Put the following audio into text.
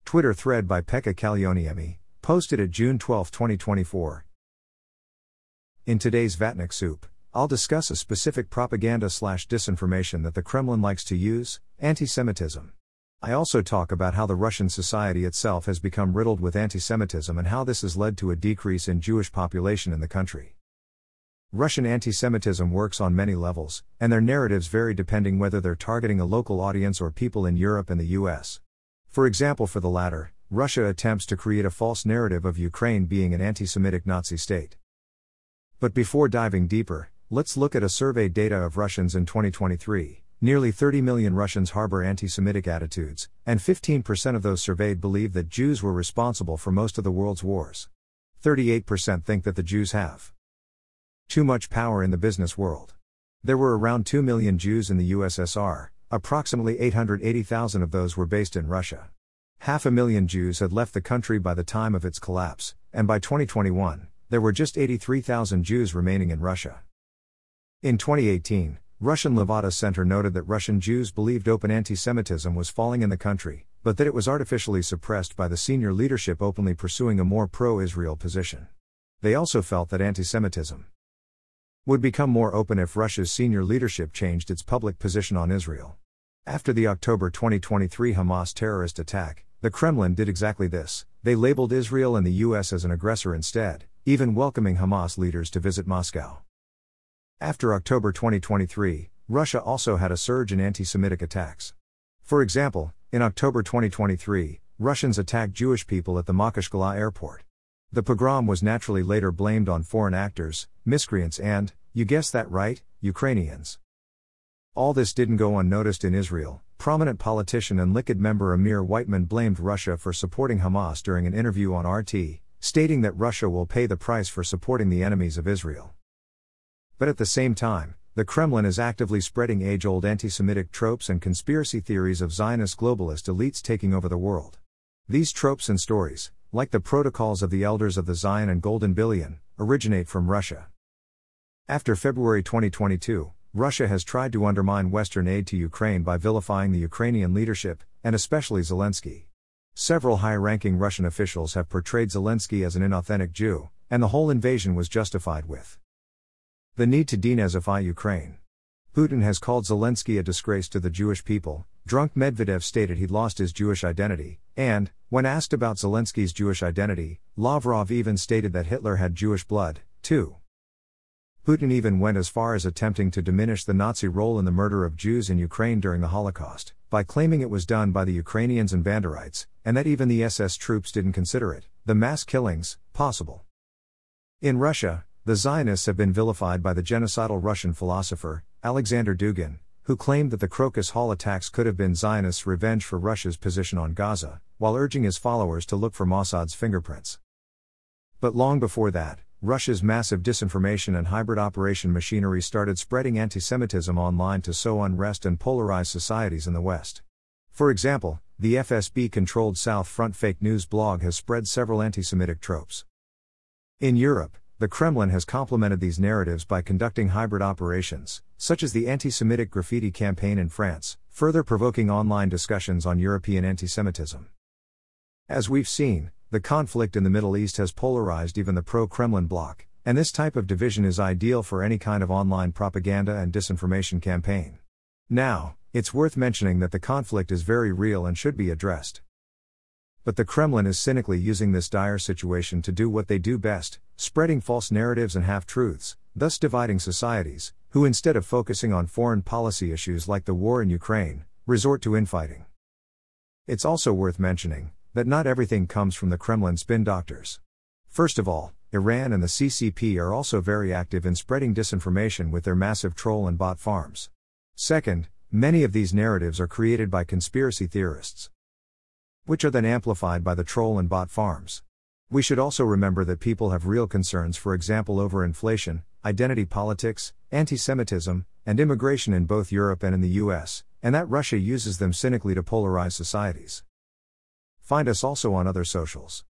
Twitter thread by Pekka Kallioniemi, posted at June 12, 2024. In today's Vatnik Soup, I'll discuss a specific propaganda/disinformation that the Kremlin likes to use: anti-Semitism. I also talk about how the Russian society itself has become riddled with anti-Semitism and how this has led to a decrease in Jewish population in the country. Russian anti-Semitism works on many levels, and their narratives vary depending whether they're targeting a local audience or people in Europe and the US. For example, for the latter, Russia attempts to create a false narrative of Ukraine being an anti-Semitic Nazi state. But before diving deeper, let's look at a survey data of Russians in 2023. Nearly 30 million Russians harbor anti-Semitic attitudes, and 15% of those surveyed believe that Jews were responsible for most of the world's wars. 38% think that the Jews have too much power in the business world. There were around 2 million Jews in the USSR, approximately 880,000 of those were based in Russia. 500,000 Jews had left the country by the time of its collapse, and by 2021, there were just 83,000 Jews remaining in Russia. In 2018, Russian Levada Center noted that Russian Jews believed open anti-Semitism was falling in the country, but that it was artificially suppressed by the senior leadership openly pursuing a more pro-Israel position. They also felt that anti-Semitism would become more open if Russia's senior leadership changed its public position on Israel. After the October 2023 Hamas terrorist attack, the Kremlin did exactly this. They labeled Israel and the US as an aggressor instead, even welcoming Hamas leaders to visit Moscow. After October 2023, Russia also had a surge in anti-Semitic attacks. For example, in October 2023, Russians attacked Jewish people at the Makhachkala airport. The pogrom was naturally later blamed on foreign actors, miscreants and, you guessed that right, Ukrainians. All this didn't go unnoticed in Israel. Prominent politician and Likud member Amir Whiteman blamed Russia for supporting Hamas during an interview on RT, stating that Russia will pay the price for supporting the enemies of Israel. But at the same time, the Kremlin is actively spreading age-old anti-Semitic tropes and conspiracy theories of Zionist globalist elites taking over the world. These tropes and stories, like the protocols of the elders of the Zion and Golden Billion, originate from Russia. After February 2022, Russia has tried to undermine Western aid to Ukraine by vilifying the Ukrainian leadership, and especially Zelensky. Several high-ranking Russian officials have portrayed Zelensky as an inauthentic Jew, and the whole invasion was justified with the need to denazify Ukraine. Putin has called Zelensky a disgrace to the Jewish people. Drunk Medvedev stated he'd lost his Jewish identity, and, when asked about Zelensky's Jewish identity, Lavrov even stated that Hitler had Jewish blood, too. Putin even went as far as attempting to diminish the Nazi role in the murder of Jews in Ukraine during the Holocaust, by claiming it was done by the Ukrainians and Banderites, and that even the SS troops didn't consider it, the mass killings, possible. In Russia, the Zionists have been vilified by the genocidal Russian philosopher, Alexander Dugin, who claimed that the Crocus Hall attacks could have been Zionists' revenge for Russia's position on Gaza, while urging his followers to look for Mossad's fingerprints. But long before that, Russia's massive disinformation and hybrid operation machinery started spreading anti-Semitism online to sow unrest and polarize societies in the West. For example, the FSB-controlled South Front fake news blog has spread several anti-Semitic tropes. In Europe, the Kremlin has complemented these narratives by conducting hybrid operations, such as the anti-Semitic graffiti campaign in France, further provoking online discussions on European anti-Semitism. As we've seen, the conflict in the Middle East has polarized even the pro-Kremlin bloc, and this type of division is ideal for any kind of online propaganda and disinformation campaign. Now, it's worth mentioning that the conflict is very real and should be addressed. But the Kremlin is cynically using this dire situation to do what they do best, spreading false narratives and half-truths, thus dividing societies, who instead of focusing on foreign policy issues like the war in Ukraine, resort to infighting. It's also worth mentioning that not everything comes from the Kremlin spin doctors. First of all, Iran and the CCP are also very active in spreading disinformation with their massive troll and bot farms. Second, many of these narratives are created by conspiracy theorists, which are then amplified by the troll and bot farms. We should also remember that people have real concerns, for example over inflation, identity politics, anti-Semitism, and immigration in both Europe and in the US, and that Russia uses them cynically to polarize societies. Find us also on other socials.